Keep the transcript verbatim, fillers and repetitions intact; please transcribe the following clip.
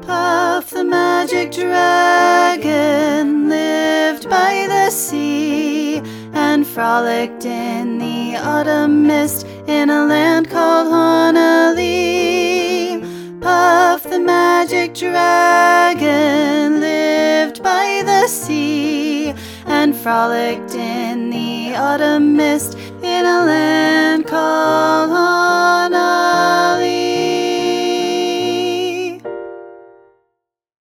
Puff the magic dragon lived by the sea and frolicked in the autumn mist in a land called Honolulu. Puff the magic dragon lived by the sea and frolicked in the autumn mist in a land called